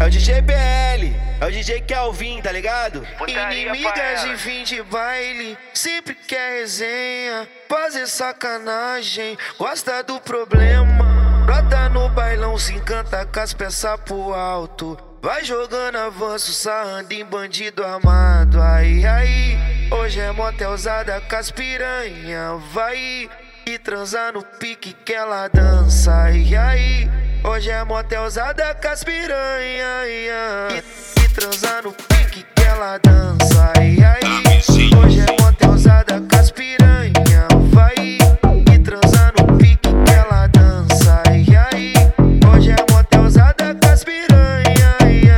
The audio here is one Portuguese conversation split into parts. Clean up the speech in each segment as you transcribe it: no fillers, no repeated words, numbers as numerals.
É o DJ BL, é o DJ Kelvin, tá ligado? Inimigas de fim de baile, sempre quer resenha, fazer sacanagem, gosta do problema. Brota no bailão, se encanta com as peças pro alto, vai jogando avanço, sarrando em bandido armado. Aí, hoje é motelzada com as piranha, vai e transar no pique que ela dança. Aí, hoje é motelzada com as piranha, e transar no pique que ela dança. Aí, hoje é motelzada com as piranha, vai e transar no pique que ela dança. Aí, hoje é motelzada com as piranha,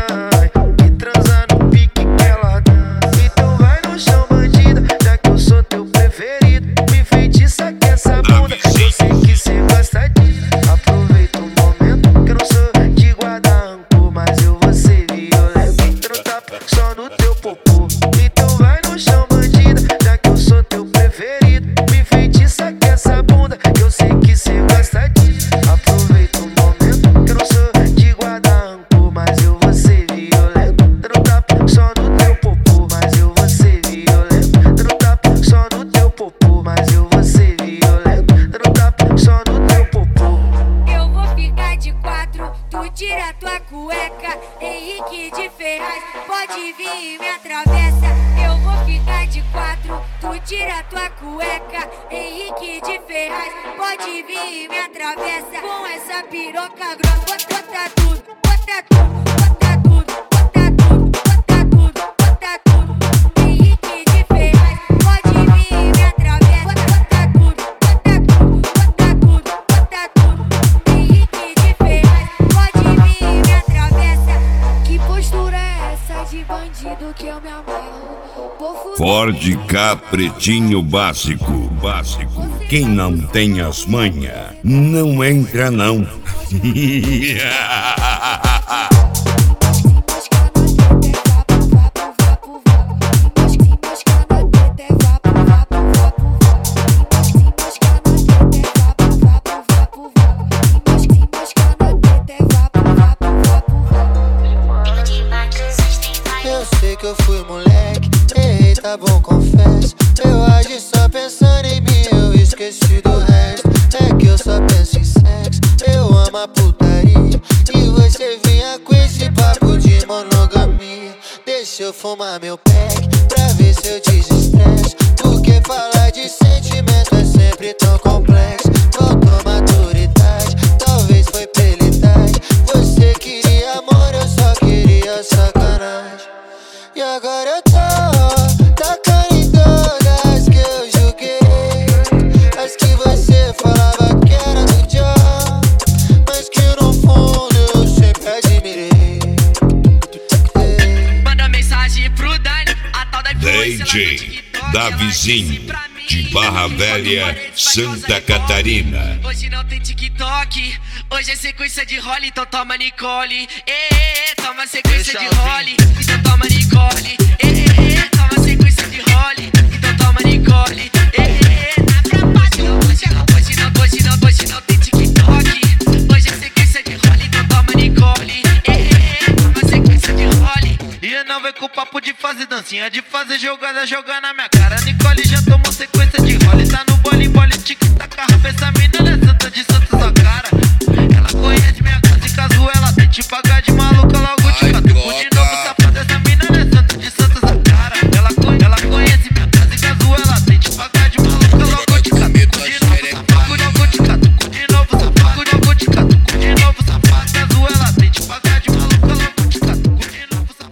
e transar no pique que ela dança. Então vai no chão, bandida, já que eu sou teu preferido. Me enfeitiça que essa bunda, eu sei que cê gosta disso. Aproveita o momento que eu não sou de guardar rancor, mas eu vou ser violento, dando tapa só no teu popô. Então vai no chão, bandida, já que eu sou teu preferido. Me enfeitiça que essa bunda, eu sei que cê gosta disso. Aproveita o momento que eu não sou de guardar rancor, mas eu vou ser violento, dando tapa só no teu popô. Mas eu vou ser violento, dando tapa só no teu popô. Mas eu vou ser violento, dando tapa só no teu popô. Eu vou ficar de quatro, tu tira tua cueca. Henrique de Ferraz, pode vir e me atravessa. Eu vou ficar de quatro, tu tira tua cueca. Henrique de Ferraz, pode vir e me atravessa. Com essa piroca grossa, bota tudo, bota tudo, bota tudo, bota tudo, bota tudo, bota tudo. Henrique de Ferraz, pode vir e me atravessa. Bota tudo, bota tudo, bota tudo, bota tudo. Henrique de Ferraz, pode vir e me atravessa. Que postura é essa de bandido que eu me amarro? Ford Ka Pretinho Básico. Quem não tem as manhas, não entra não. Eu sei que eu fui moleque, errei, tá bom, confesso. Eu agi só pensando em mim, eu esqueci do resto. É que eu só penso em sexo, eu amo a putaria. E você vinha com esse papo de monogamia. Deixa eu fumar meu pack, pra ver se eu desestresso. Porque falar de sentimento é sempre tão complexo. Faltou maturidade, talvez foi pelidade. Você queria amor, eu só queria sacanagem. E agora eu tô tacando em todas que eu julguei. As que você falava que era do John, mas que no fundo eu sempre admirei. Manda mensagem pro Dani, a tal da DJ Davizinho, de Barra Velha, Santa Catarina. Hoje não tem TikTok, hoje é sequência de role, então toma Nicole. Toma sequência de role, então toma Nicole. Toma sequência de role, então toma Nicole. Hoje não tem TikTok, hoje é sequência de role, então toma Nicole. Toma sequência de role. E não vem com o papo de fazer dancinha, de fazer jogada, jogar na minha cara. Nicole já tomou sequência.